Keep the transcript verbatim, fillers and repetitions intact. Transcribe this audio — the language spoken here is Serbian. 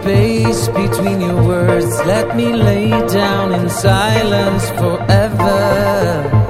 space between your words. Let me lay down in silence forever.